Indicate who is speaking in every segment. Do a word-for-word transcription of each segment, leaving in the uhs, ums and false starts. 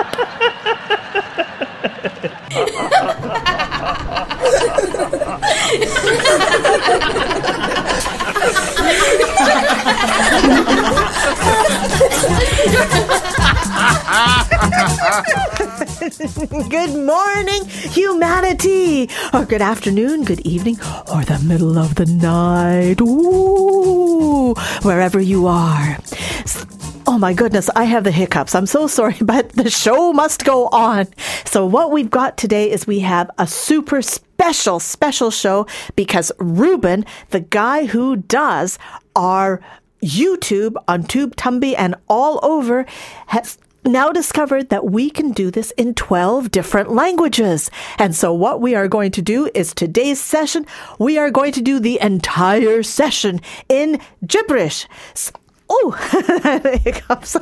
Speaker 1: Good morning, humanity, or good afternoon, good evening, or the middle of the night. Ooh, wherever you are. Oh my goodness, I have the hiccups. I'm so sorry, but the show must go on. So what we've got today is we have a super special, special show because Ruben, the guy who does our YouTube on TubeTumby and all over, has now discovered that we can do this in twelve different languages. And so what we are going to do is today's session, we are going to do the entire session in gibberish. Oh, hiccups.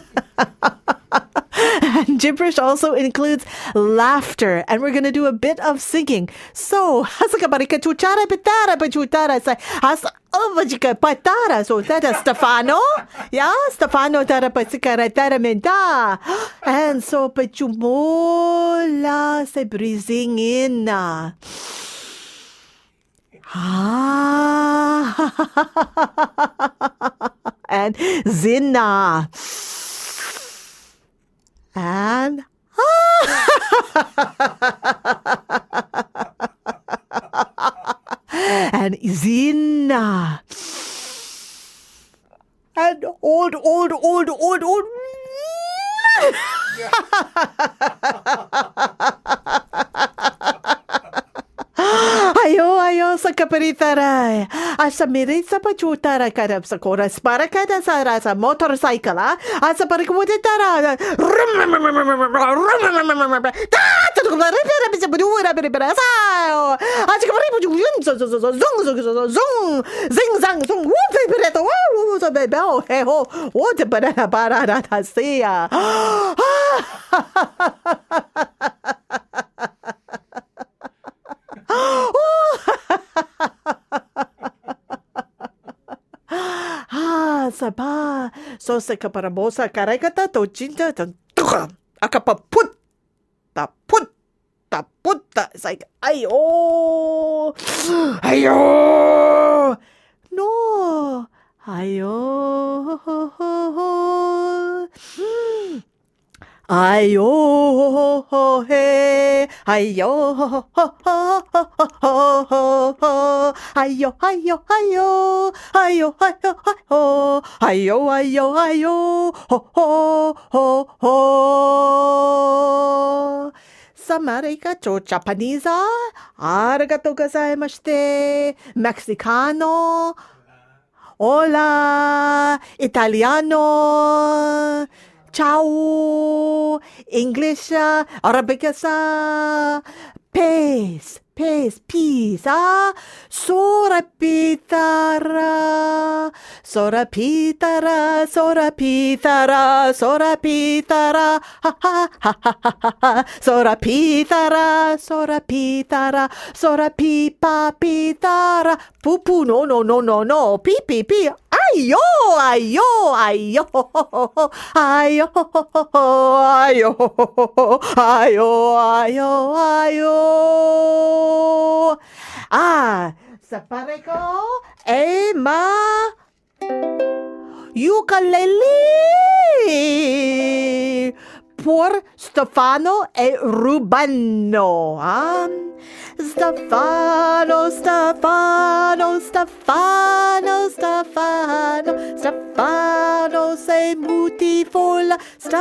Speaker 1: And gibberish also includes laughter, and we're going to do a bit of singing. So, patara, so that is Stefano. Yeah, Stefano menta. And so, pachumula say breathing in. Ah, and Zina. And and Zina. And old, old, old, old, old. Ayo, ayo, sa kaparitaray. Asa mirit sa pachutara karab sa koras para kada sa rasa motorcycle, ha? Asa parikmutitara. Zing zang zung whoop pereto woo so bebel he ho what para para ta sia. Ah, saba. So se kaparabosa karekata to chinta to akapa put ta put ta put ta. It's like ayo ayo no ayo ayo he ayo ayo ayo ayo ayo ayo ayo ayo ayo ho ho ho ho. Samarika to Japanese. Arigatou gozaimashite. Mexicano. Hola. Italiano. Ciao. English. Arabic. Peace. Peace. Peace. Ah. Sorapitara. Sorapitara. Sorapitara. Sorapitara. Ha ha ha ha ha ha. Sorapitara. Sorapitara. Sorapipa pitara. Pupu. No, no, no, no, no. Pi, pi, pi. Ayo, ayo, ayo, ayo, ayo, ayo, ayo, ayo. Ah, sapareko ema ukulele por Stefano e Rubano. Um, Stefano, Stefano, Stefano, Stefano, Stefano sei beautiful.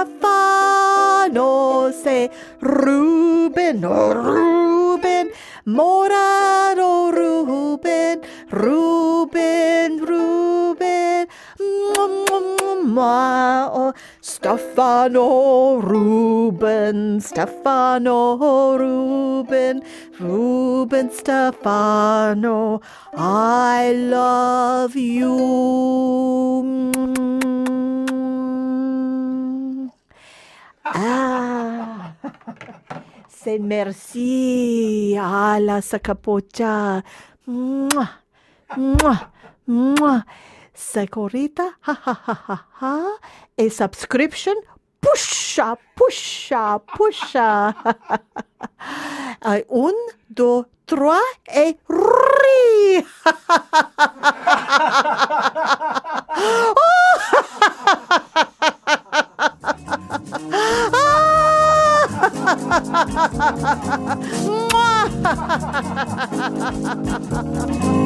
Speaker 1: Stefano sei Ruben, oh Ruben, Morano Ruben, Ruben, Ruben, oh, Stefano Ruben, Stefano Ruben, Ruben Stefano, I love you. Ah, c'est merci à la sacapocha. Mwah, mwah, mwah. Secorita, ha ha ha ha ha. A subscription pusha, pusha, pusha. uh, un, dos, trois, et ri. Mwah!